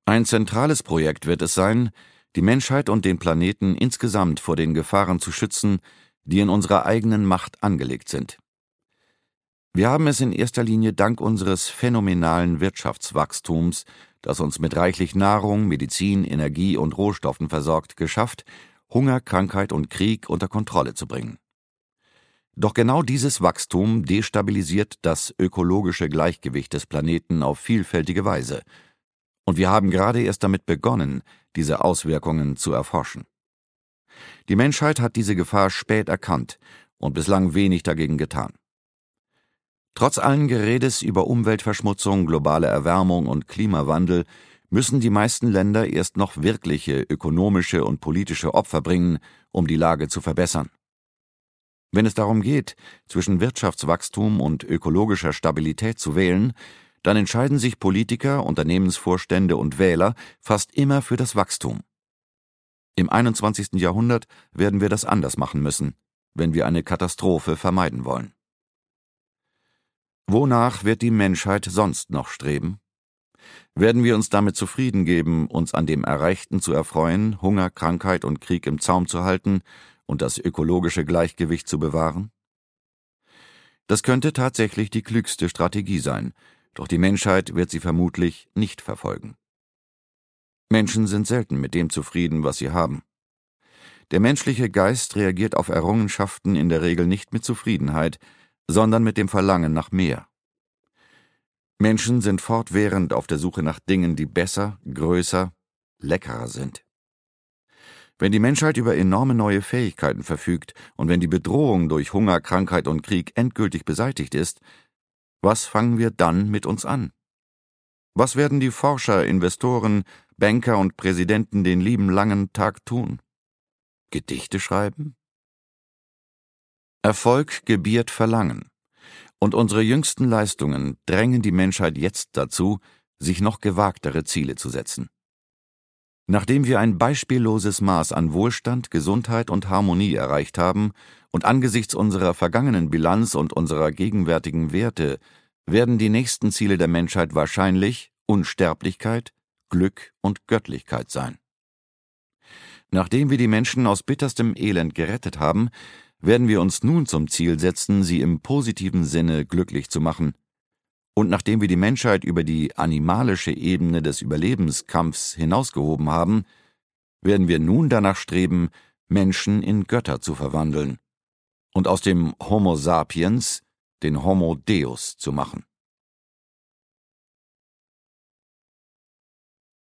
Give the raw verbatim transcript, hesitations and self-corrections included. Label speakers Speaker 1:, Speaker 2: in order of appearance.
Speaker 1: Ein zentrales Projekt wird es sein, die Menschheit und den Planeten insgesamt vor den Gefahren zu schützen, die in unserer eigenen Macht angelegt sind. Wir haben es in erster Linie dank unseres phänomenalen Wirtschaftswachstums, das uns mit reichlich Nahrung, Medizin, Energie und Rohstoffen versorgt, geschafft, Hunger, Krankheit und Krieg unter Kontrolle zu bringen. Doch genau dieses Wachstum destabilisiert das ökologische Gleichgewicht des Planeten auf vielfältige Weise. Und wir haben gerade erst damit begonnen, diese Auswirkungen zu erforschen. Die Menschheit hat diese Gefahr spät erkannt und bislang wenig dagegen getan. Trotz allen Geredes über Umweltverschmutzung, globale Erwärmung und Klimawandel müssen die meisten Länder erst noch wirkliche ökonomische und politische Opfer bringen, um die Lage zu verbessern. Wenn es darum geht, zwischen Wirtschaftswachstum und ökologischer Stabilität zu wählen, dann entscheiden sich Politiker, Unternehmensvorstände und Wähler fast immer für das Wachstum. Im einundzwanzigsten Jahrhundert werden wir das anders machen müssen, wenn wir eine Katastrophe vermeiden wollen. Wonach wird die Menschheit sonst noch streben? Werden wir uns damit zufrieden geben, uns an dem Erreichten zu erfreuen, Hunger, Krankheit und Krieg im Zaum zu halten und das ökologische Gleichgewicht zu bewahren? Das könnte tatsächlich die klügste Strategie sein, doch die Menschheit wird sie vermutlich nicht verfolgen. Menschen sind selten mit dem zufrieden, was sie haben. Der menschliche Geist reagiert auf Errungenschaften in der Regel nicht mit Zufriedenheit, sondern mit dem Verlangen nach mehr. Menschen sind fortwährend auf der Suche nach Dingen, die besser, größer, leckerer sind. Wenn die Menschheit über enorme neue Fähigkeiten verfügt und wenn die Bedrohung durch Hunger, Krankheit und Krieg endgültig beseitigt ist, was fangen wir dann mit uns an? Was werden die Forscher, Investoren, Banker und Präsidenten den lieben langen Tag tun? Gedichte schreiben? Erfolg gebiert Verlangen, und unsere jüngsten Leistungen drängen die Menschheit jetzt dazu, sich noch gewagtere Ziele zu setzen. Nachdem wir ein beispielloses Maß an Wohlstand, Gesundheit und Harmonie erreicht haben und angesichts unserer vergangenen Bilanz und unserer gegenwärtigen Werte, werden die nächsten Ziele der Menschheit wahrscheinlich Unsterblichkeit, Glück und Göttlichkeit sein. Nachdem wir die Menschen aus bitterstem Elend gerettet haben, werden wir uns nun zum Ziel setzen, sie im positiven Sinne glücklich zu machen. Und nachdem wir die Menschheit über die animalische Ebene des Überlebenskampfs hinausgehoben haben, werden wir nun danach streben, Menschen in Götter zu verwandeln und aus dem Homo sapiens den Homo Deus zu machen.